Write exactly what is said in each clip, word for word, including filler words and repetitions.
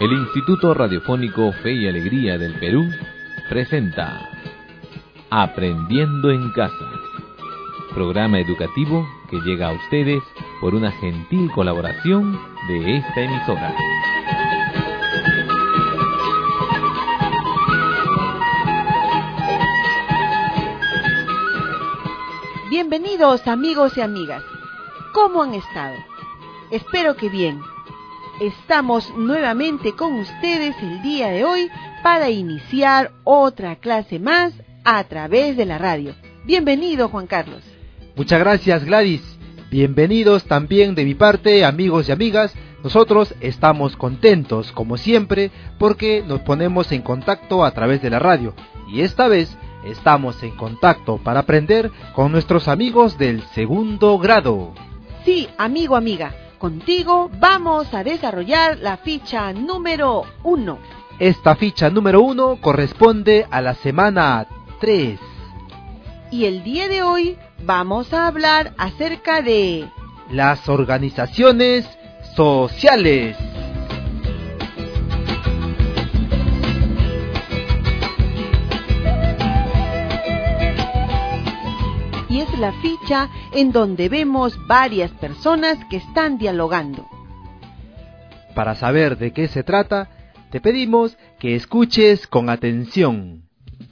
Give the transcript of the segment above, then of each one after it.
El Instituto Radiofónico Fe y Alegría del Perú presenta Aprendiendo en Casa, programa educativo que llega a ustedes por una gentil colaboración de esta emisora. Bienvenidos amigos y amigas. ¿Cómo han estado? Espero que bien. Estamos nuevamente con ustedes el día de hoy para iniciar otra clase más a través de la radio. Bienvenido, Juan Carlos. Muchas gracias, Gladys. Bienvenidos también de mi parte, amigos y amigas. Nosotros estamos contentos, como siempre, porque nos ponemos en contacto a través de la radio. Y esta vez estamos en contacto para aprender con nuestros amigos del segundo grado. Sí, amigo, amiga. Contigo vamos a desarrollar la ficha número uno. Esta ficha número uno corresponde a la semana tres. Y el día de hoy vamos a hablar acerca de las organizaciones sociales. Y es la ficha en donde vemos varias personas que están dialogando. Para saber de qué se trata, te pedimos que escuches con atención.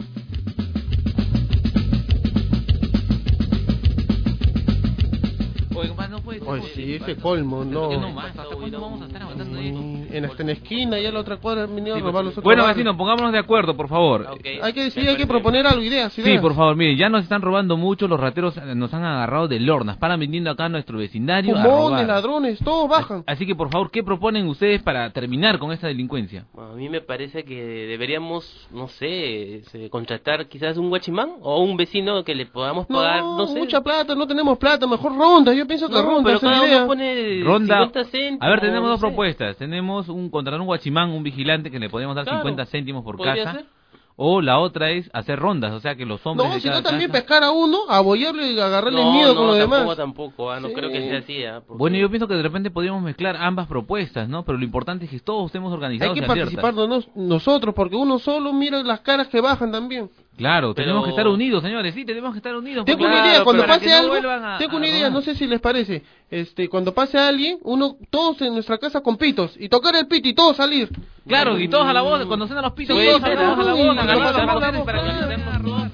Oye, sí, ese colmo, no. no más, ¿hasta cuándo vamos a estar aguantando esto? En, hasta en la esquina, ya la otra cuadra han venido a robar los otros. Bueno, barrios. vecino, pongámonos de acuerdo, por favor. Okay. Hay que decidir, hay que proponer algo, ideas, ideas. Sí, por favor, mire, ya nos están robando mucho, los rateros nos han agarrado de lornas, paran viniendo acá a nuestro vecindario a Fumones, robar. ladrones, todos bajan. Así que, por favor, ¿qué proponen ustedes para terminar con esta delincuencia? A mí me parece que deberíamos, no sé, se- contratar quizás un guachimán o un vecino que le podamos pagar, no, No, sé. mucha plata, no tenemos plata, mejor ronda, yo pienso que No, ronda pero es la cada idea. uno pone Ronda. cincuenta céntimos. A ver, tenemos no dos sé. propuestas. Tenemos un contratar un guachimán, un vigilante que le podemos dar Claro, cincuenta céntimos por podría casa. ser. O la otra es hacer rondas, o sea que los hombres No, de si cada no también casa... pescar a uno, abollarle y agarrarle No, miedo no, con los tampoco, demás. tampoco, ah, no Sí. creo que sea así, ah, porque- Bueno, yo pienso que de repente podríamos mezclar ambas propuestas, ¿no? Pero lo importante es que todos estemos Hay organizados que y alertas. participar nos- nosotros, porque uno solo mira las caras que bajan también. Claro, Pero- tenemos que estar unidos, señores, sí, tenemos que estar unidos. Tengo porque- una Claro, idea, cuando pero para que pase no algo, vuelvan a- tengo a una idea, robar. no sé si les parece, este, cuando pase alguien, uno, todos en nuestra casa con pitos, y tocar el pito y todos salir. Claro, y todos a la voz, cuando suenan los pitos, Sí, todos pero- salimos a la voz, Uy, agarramos pero- las pero- voces para que nos demos todos.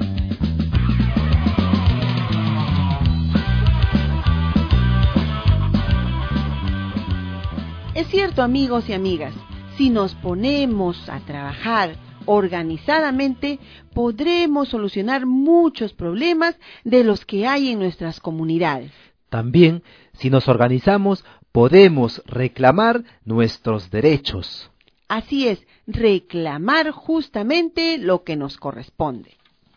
Es cierto, amigos y amigas, si nos ponemos a trabajar organizadamente, podremos solucionar muchos problemas de los que hay en nuestras comunidades. También, si nos organizamos, podemos reclamar nuestros derechos. Así es, reclamar justamente lo que nos corresponde.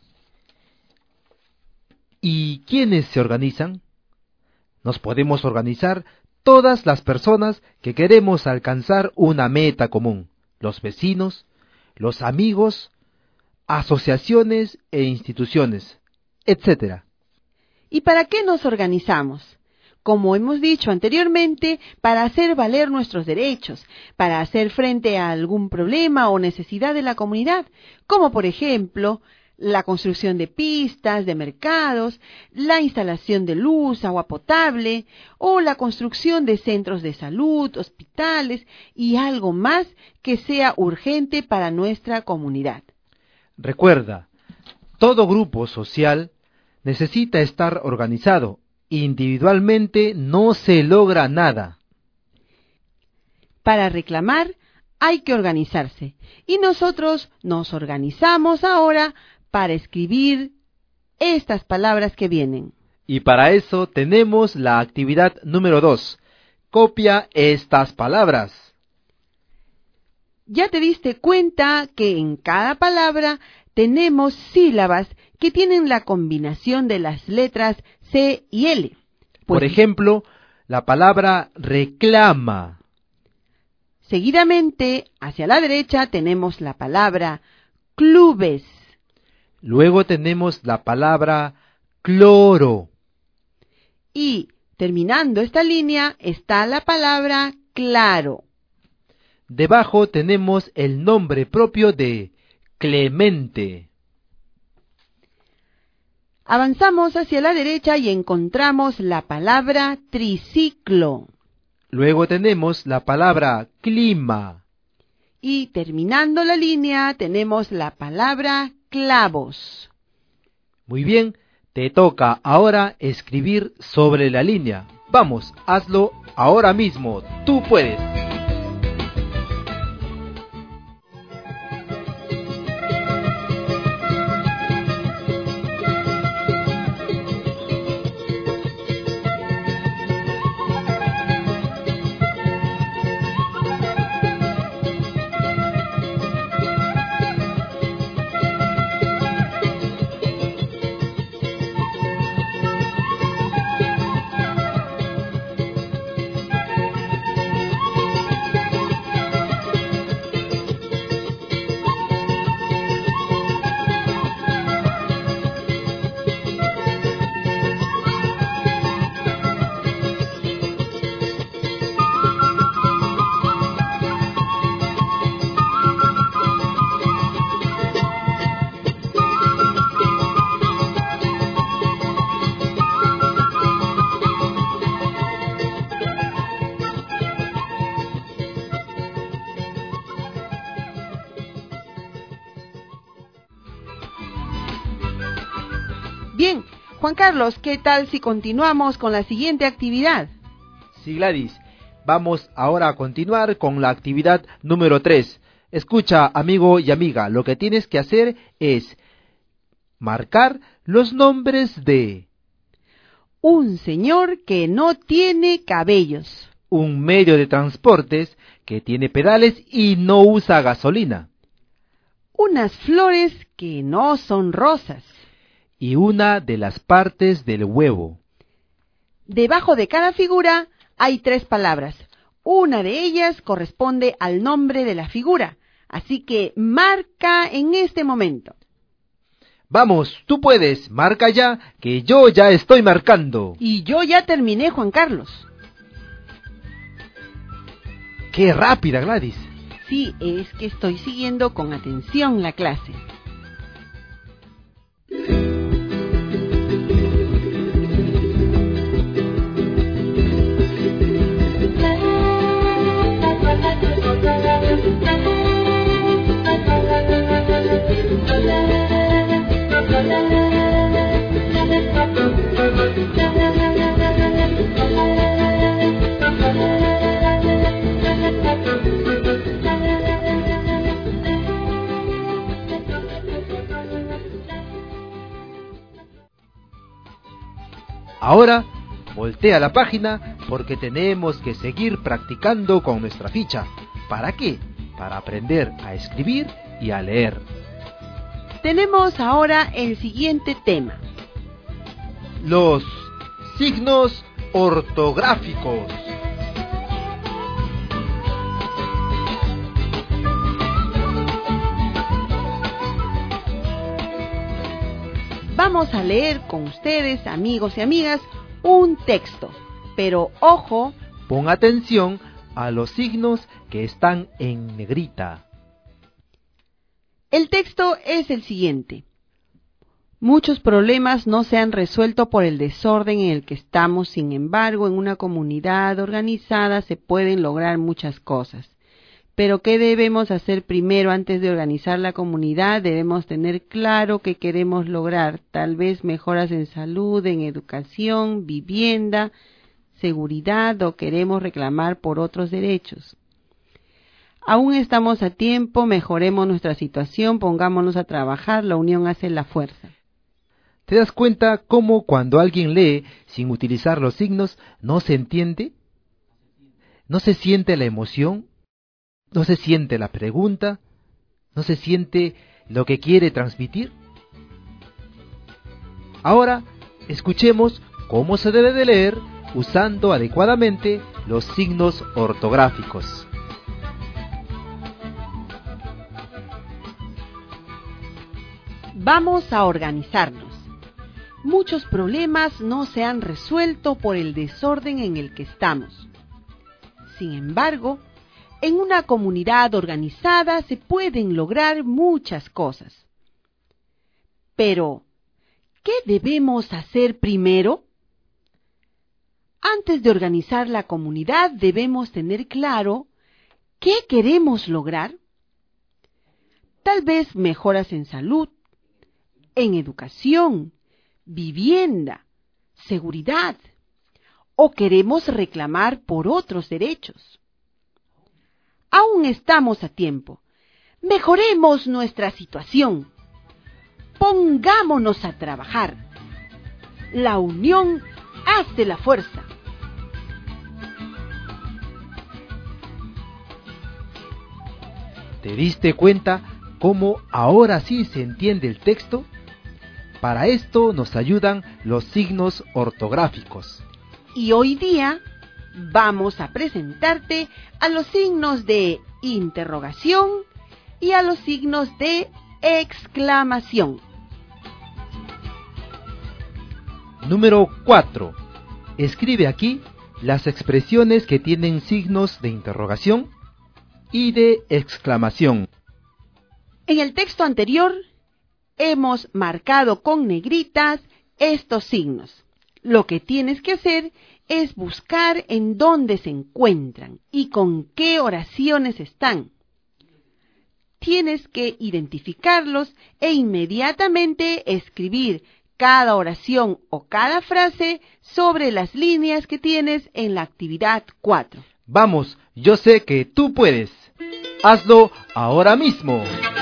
¿Y quiénes se organizan? Nos podemos organizar todas las personas que queremos alcanzar una meta común, los vecinos, los amigos, asociaciones e instituciones, etcétera. ¿Y para qué nos organizamos? Como hemos dicho anteriormente, para hacer valer nuestros derechos, para hacer frente a algún problema o necesidad de la comunidad, como por ejemplo, la construcción de pistas, de mercados, la instalación de luz, agua potable, o la construcción de centros de salud, hospitales y algo más que sea urgente para nuestra comunidad. Recuerda, todo grupo social necesita estar organizado. Individualmente no se logra nada. Para reclamar hay que organizarse, y nosotros nos organizamos ahora para escribir estas palabras que vienen. Y para eso tenemos la actividad número dos. Copia estas palabras. Ya te diste cuenta que en cada palabra tenemos sílabas que tienen la combinación de las letras C y L. Pues, Por ejemplo, la palabra reclama. seguidamente, hacia la derecha tenemos la palabra clubes. Luego tenemos la palabra cloro. Y terminando esta línea está la palabra claro. Debajo tenemos el nombre propio de Clemente. Avanzamos hacia la derecha y encontramos la palabra triciclo. Luego tenemos la palabra clima. Y terminando la línea tenemos la palabra clavos. Muy bien, te toca ahora escribir sobre la línea. Vamos, hazlo ahora mismo. Tú puedes. Bien, Juan Carlos, ¿qué tal si continuamos con la siguiente actividad? Sí, Gladys. Vamos ahora a continuar con la actividad número tres. Escucha, amigo y amiga, lo que tienes que hacer es marcar los nombres de un señor que no tiene cabellos, un medio de transportes que tiene pedales y no usa gasolina, unas flores que no son rosas, y una de las partes del huevo. Debajo de cada figura hay tres palabras. Una de ellas corresponde al nombre de la figura. Así que marca en este momento. Vamos, tú puedes, marca ya, que yo ya estoy marcando. Y yo ya terminé, Juan Carlos. ¡Qué rápida, Gladys! Sí, es que estoy siguiendo con atención la clase. Ahora, voltea la página porque tenemos que seguir practicando con nuestra ficha. ¿Para qué? Para aprender a escribir y a leer. Tenemos ahora el siguiente tema. Los signos ortográficos. Vamos a leer con ustedes, amigos y amigas, un texto. Pero ojo, pon atención a los signos que están en negrita. El texto es el siguiente. Muchos problemas no se han resuelto por el desorden en el que estamos, sin embargo, en una comunidad organizada se pueden lograr muchas cosas. Pero ¿qué debemos hacer primero antes de organizar la comunidad? Debemos tener claro qué queremos lograr, tal vez mejoras en salud, en educación, vivienda, seguridad o queremos reclamar por otros derechos. Aún estamos a tiempo, mejoremos nuestra situación, pongámonos a trabajar, la unión hace la fuerza. ¿Te das cuenta cómo cuando alguien lee sin utilizar los signos no se entiende? ¿No se siente la emoción? ¿No se siente la pregunta? ¿No se siente lo que quiere transmitir? Ahora, escuchemos cómo se debe de leer usando adecuadamente los signos ortográficos. Vamos a organizarnos. Muchos problemas no se han resuelto por el desorden en el que estamos. Sin embargo, En una comunidad organizada se pueden lograr muchas cosas. Pero, ¿qué debemos hacer primero? Antes de organizar la comunidad debemos tener claro qué queremos lograr. Tal vez mejoras en salud, en educación, vivienda, seguridad, o queremos reclamar por otros derechos. Aún estamos a tiempo. Mejoremos nuestra situación. Pongámonos a trabajar. La unión hace la fuerza. ¿Te diste cuenta cómo ahora sí se entiende el texto? Para esto nos ayudan los signos ortográficos. Y hoy día vamos a presentarte a los signos de interrogación y a los signos de exclamación. Número cuatro. Escribe aquí las expresiones que tienen signos de interrogación y de exclamación. En el texto anterior hemos marcado con negritas estos signos. Lo que tienes que hacer es buscar en dónde se encuentran y con qué oraciones están. Tienes que identificarlos e inmediatamente escribir cada oración o cada frase sobre las líneas que tienes en la actividad cuatro. Vamos, yo sé que tú puedes. Hazlo ahora mismo.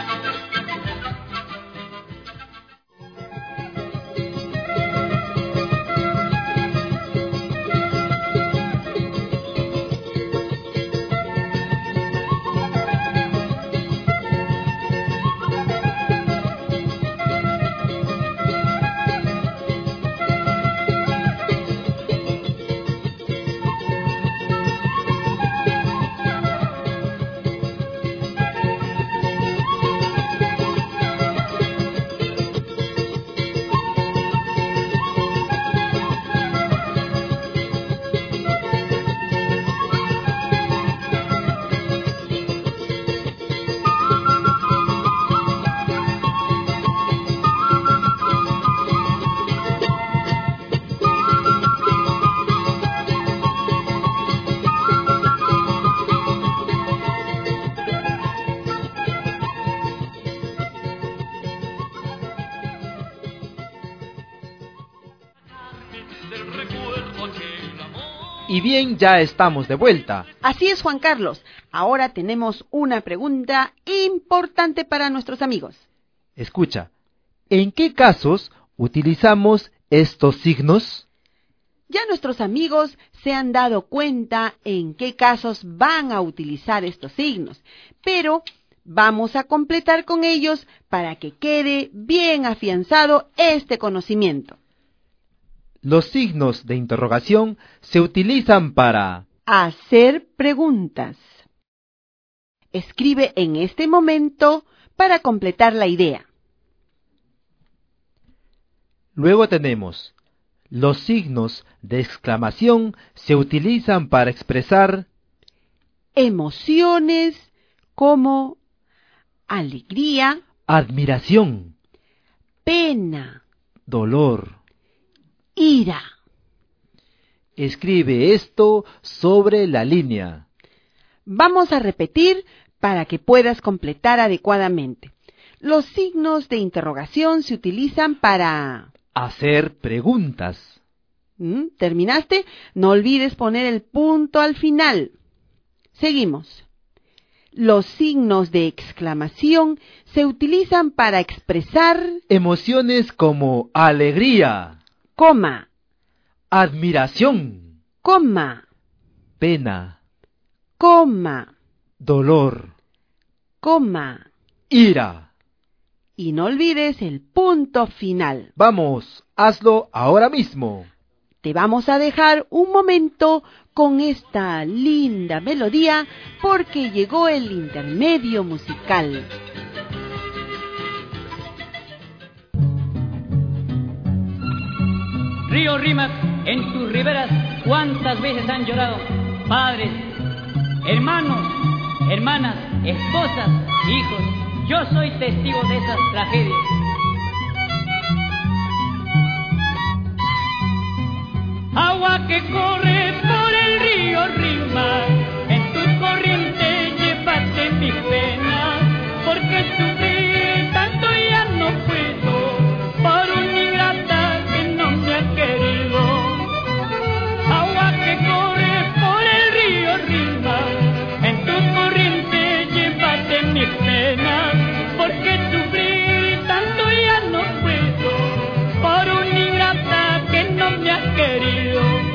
Y bien, ya estamos de vuelta. Así es, Juan Carlos. Ahora tenemos una pregunta importante para nuestros amigos. Escucha, ¿en qué casos utilizamos estos signos? Ya nuestros amigos se han dado cuenta en qué casos van a utilizar estos signos, pero vamos a completar con ellos para que quede bien afianzado este conocimiento. Los signos de interrogación se utilizan para hacer preguntas. Escribe en este momento para completar la idea. Luego tenemos los signos de exclamación se utilizan para expresar emociones como alegría, admiración, pena, dolor, ira. Escribe esto sobre la línea. Vamos a repetir para que puedas completar adecuadamente. Los signos de interrogación se utilizan para hacer preguntas. ¿Mm? ¿Terminaste? No olvides poner el punto al final. Seguimos. Los signos de exclamación se utilizan para expresar emociones como alegría, coma, admiración, coma, pena, coma, dolor, coma, ira. Y no olvides el punto final. Vamos, hazlo ahora mismo. Te vamos a dejar un momento con esta linda melodía porque llegó el intermedio musical. Río Rímac, en tus riberas, ¿cuántas veces han llorado? Padres, hermanos, hermanas, esposas, hijos. Yo soy testigo de esas tragedias. Agua que corre por el río Rima, en tu corriente llévate mi pena, porque sufrí tanto ya no puedo, por una ingrata que no me ha querido. Agua que corre por el río Rima, en tu corriente llévate mi pena, porque sufrí tanto ya no puedo, por una ingrata que no me ha querido.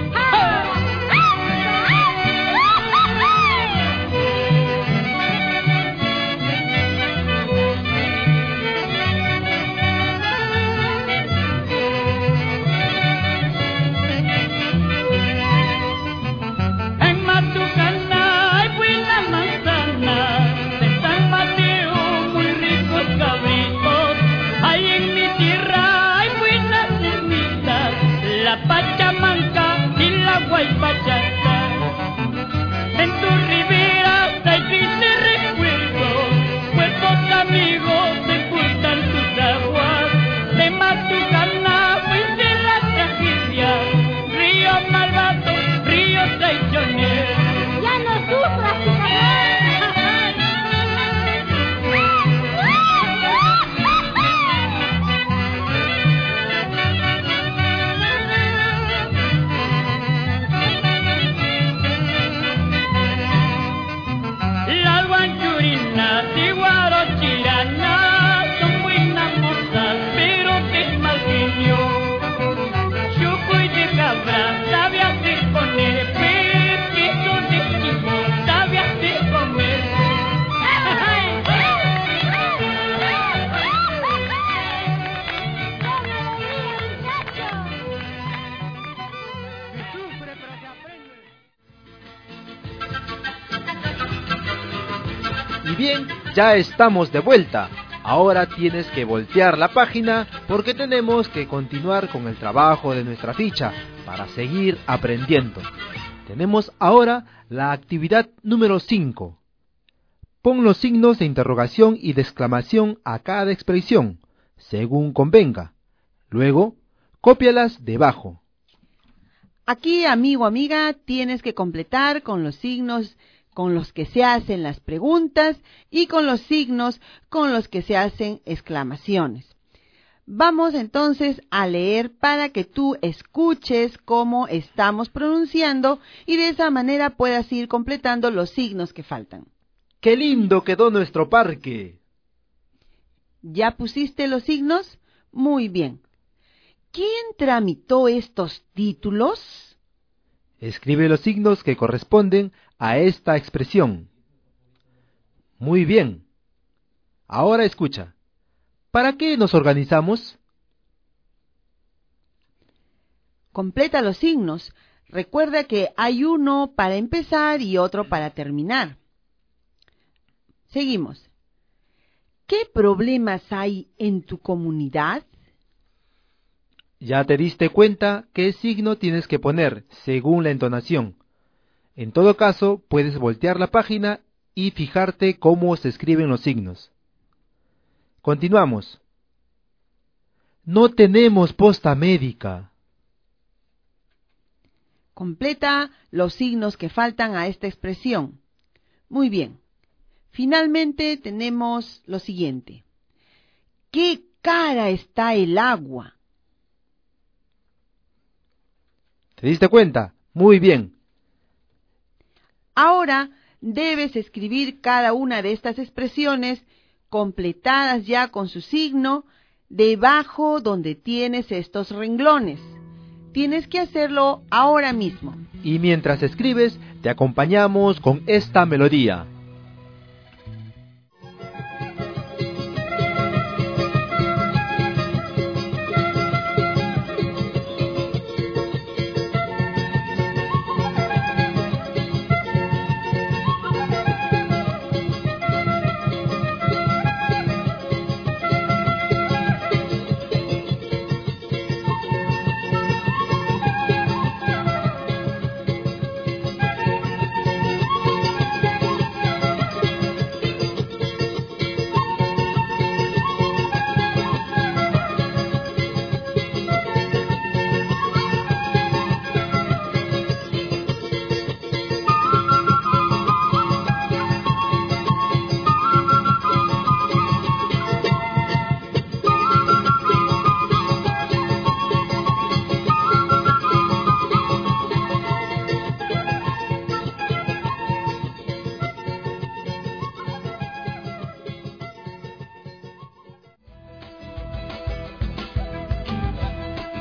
Pachamanca y la Guaypachata, en tus riberas hay tristes recuerdos, cuerpos amigos sepultan tus aguas, de Matucana fuiste la tragedia, río malvado, río traicionero. Ya no sufras, Bien, ya estamos de vuelta. Ahora tienes que voltear la página porque tenemos que continuar con el trabajo de nuestra ficha para seguir aprendiendo. Tenemos ahora la actividad número cinco. Pon los signos de interrogación y de exclamación a cada expresión, según convenga. Luego, cópialas debajo. Aquí, amigo, amiga, tienes que completar con los signos con los que se hacen las preguntas y con los signos con los que se hacen exclamaciones. Vamos entonces a leer para que tú escuches cómo estamos pronunciando y de esa manera puedas ir completando los signos que faltan. ¡Qué lindo quedó nuestro parque! ¿Ya pusiste los signos? Muy bien. ¿Quién tramitó estos títulos? Escribe los signos que corresponden a esta expresión. Muy bien. Ahora escucha. ¿Para qué nos organizamos? Completa los signos. Recuerda que hay uno para empezar y otro para terminar. Seguimos. ¿Qué problemas hay en tu comunidad? Ya te diste cuenta qué signo tienes que poner según la entonación. En todo caso, puedes voltear la página y fijarte cómo se escriben los signos. Continuamos. No tenemos posta médica. Completa los signos que faltan a esta expresión. Muy bien. Finalmente tenemos lo siguiente. ¿Qué cara está el agua? ¿Te diste cuenta? Muy bien. Ahora debes escribir cada una de estas expresiones completadas ya con su signo debajo donde tienes estos renglones. Tienes que hacerlo ahora mismo. Y mientras escribes, te acompañamos con esta melodía.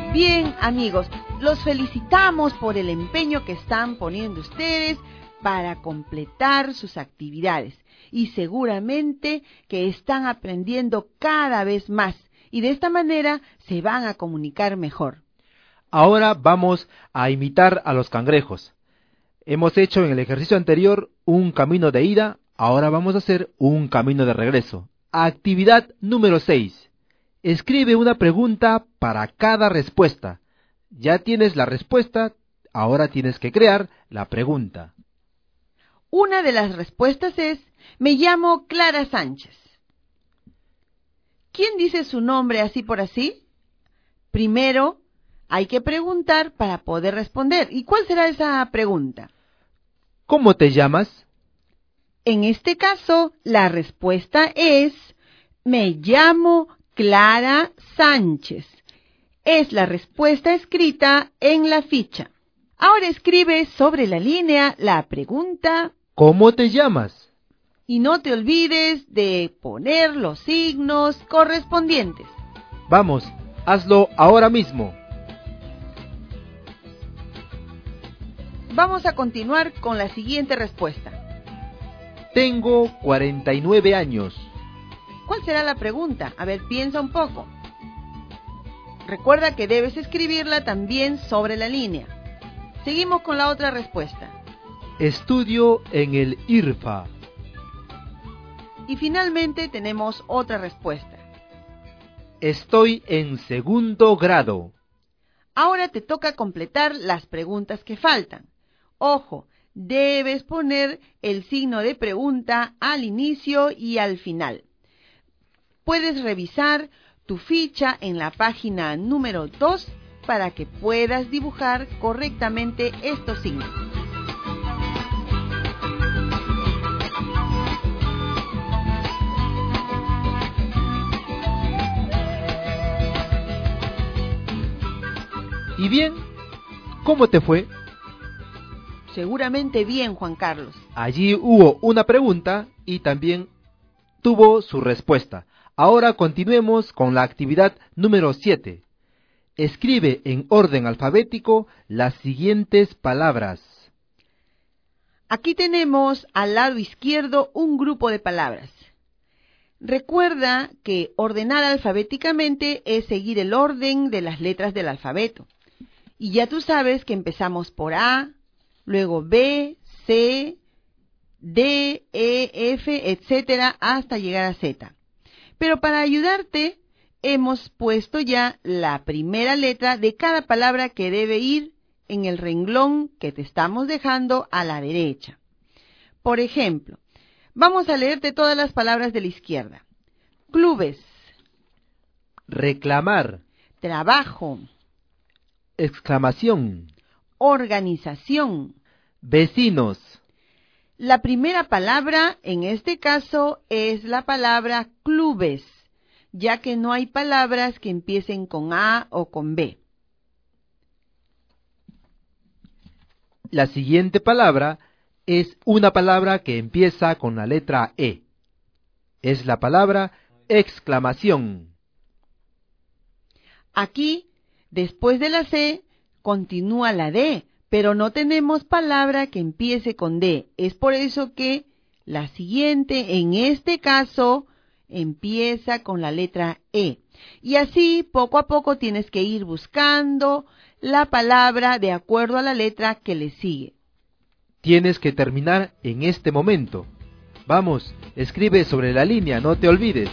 Bien, amigos, los felicitamos por el empeño que están poniendo ustedes para completar sus actividades y seguramente que están aprendiendo cada vez más y de esta manera se van a comunicar mejor. Ahora vamos a imitar a los cangrejos. Hemos hecho en el ejercicio anterior un camino de ida, ahora vamos a hacer un camino de regreso. Actividad número seis. Escribe una pregunta para cada respuesta. Ya tienes la respuesta, ahora tienes que crear la pregunta. Una de las respuestas es: me llamo Clara Sánchez. ¿Quién dice su nombre así por así? Primero, hay que preguntar para poder responder. ¿Y cuál será esa pregunta? ¿Cómo te llamas? En este caso, la respuesta es: me llamo Clara Sánchez. Es la respuesta escrita en la ficha. Ahora escribe sobre la línea la pregunta: ¿cómo te llamas? Y no te olvides de poner los signos correspondientes. Vamos, hazlo ahora mismo. Vamos a continuar con la siguiente respuesta. Tengo cuarenta y nueve años. ¿Cuál será la pregunta? A ver, piensa un poco. Recuerda que debes escribirla también sobre la línea. Seguimos con la otra respuesta. Estudio en el I R F A. Y finalmente tenemos otra respuesta. Estoy en segundo grado. Ahora te toca completar las preguntas que faltan. Ojo, debes poner el signo de pregunta al inicio y al final. Puedes revisar tu ficha en la página número dos para que puedas dibujar correctamente estos signos. ¿Y bien? ¿Cómo te fue? Seguramente bien, Juan Carlos. Allí hubo una pregunta y también tuvo su respuesta. Ahora continuemos con la actividad número siete. Escribe en orden alfabético las siguientes palabras. Aquí tenemos al lado izquierdo un grupo de palabras. Recuerda que ordenar alfabéticamente es seguir el orden de las letras del alfabeto. Y ya tú sabes que empezamos por A, luego B, C, D, E, F, etcétera, hasta llegar a Z. Pero para ayudarte, hemos puesto ya la primera letra de cada palabra que debe ir en el renglón que te estamos dejando a la derecha. Por ejemplo, vamos a leerte todas las palabras de la izquierda. Clubes. Reclamar. Trabajo. Exclamación. Organización. Vecinos. La primera palabra, en este caso, es la palabra clubes, ya que no hay palabras que empiecen con A o con B. La siguiente palabra es una palabra que empieza con la letra E. Es la palabra exclamación. Aquí, después de la C, continúa la D, pero no tenemos palabra que empiece con D. Es por eso que la siguiente, en este caso, empieza con la letra E. Y así, poco a poco, tienes que ir buscando la palabra de acuerdo a la letra que le sigue. Tienes que terminar en este momento. Vamos, escribe sobre la línea, no te olvides.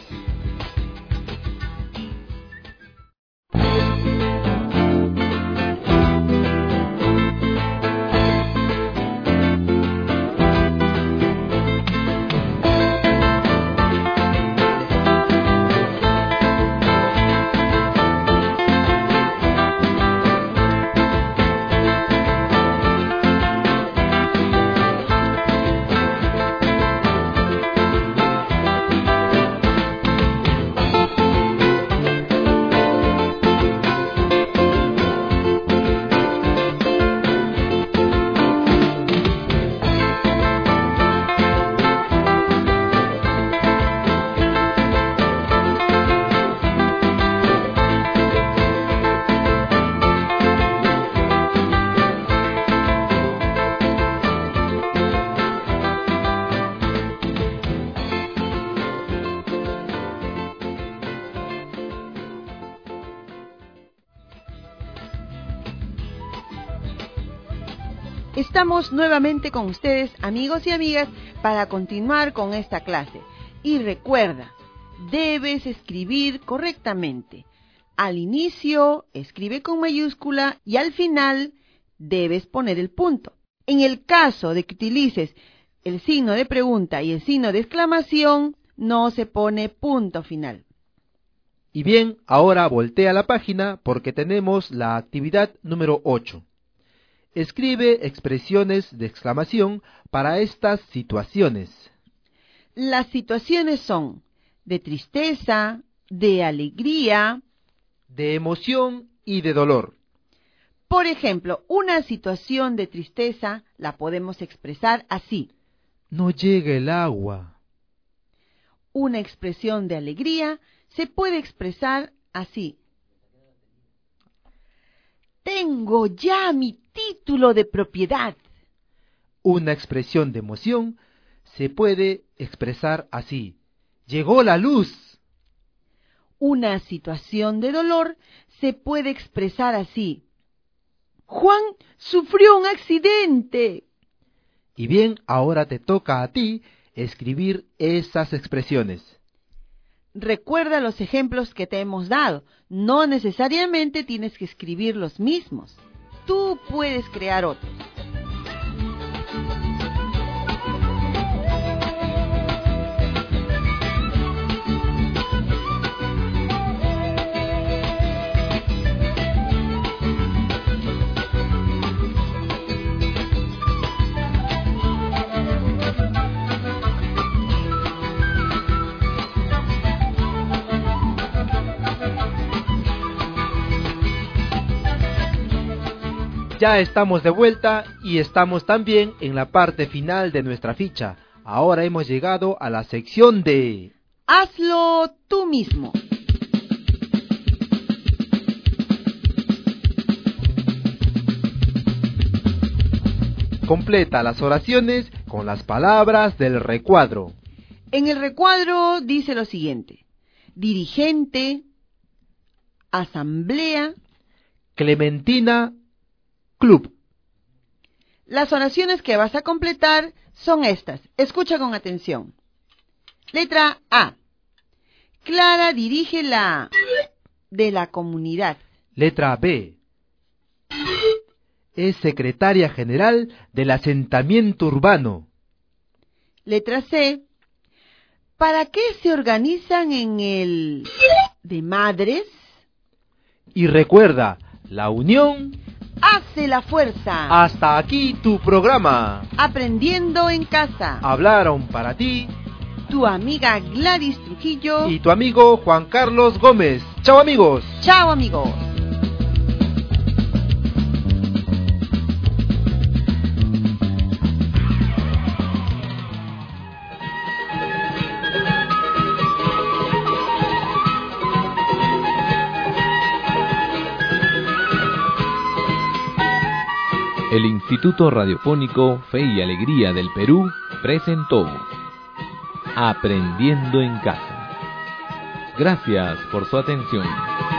Estamos nuevamente con ustedes, amigos y amigas, para continuar con esta clase. Y recuerda, debes escribir correctamente. Al inicio, escribe con mayúscula y al final debes poner el punto. En el caso de que utilices el signo de pregunta y el signo de exclamación, no se pone punto final. Y bien, ahora voltea la página porque tenemos la actividad número ocho. Escribe expresiones de exclamación para estas situaciones. Las situaciones son de tristeza, de alegría, de emoción y de dolor. Por ejemplo, una situación de tristeza la podemos expresar así. No llega el agua. Una expresión de alegría se puede expresar así. Tengo ya mi título de propiedad. Una expresión de emoción se puede expresar así. Llegó la luz. Una situación de dolor se puede expresar así. Juan sufrió un accidente. Y bien, ahora te toca a ti escribir esas expresiones. Recuerda los ejemplos que te hemos dado. No necesariamente tienes que escribir los mismos. Tú puedes crear otros. Ya estamos de vuelta y estamos también en la parte final de nuestra ficha. Ahora hemos llegado a la sección de... Hazlo tú mismo. Completa las oraciones con las palabras del recuadro. En el recuadro dice lo siguiente: dirigente, asamblea, Clementina, club. Las oraciones que vas a completar son estas. Escucha con atención. Letra A. Clara dirige la de la comunidad. Letra B. Es secretaria general del asentamiento urbano. Letra C. ¿Para qué se organizan en el de madres? Y recuerda, la unión hace la fuerza. Hasta aquí tu programa. Aprendiendo en casa. Hablaron para ti tu amiga Gladys Trujillo y tu amigo Juan Carlos Gómez. Chao, amigos. Chao, amigos. El Instituto Radiofónico Fe y Alegría del Perú presentó Aprendiendo en Casa. Gracias por su atención.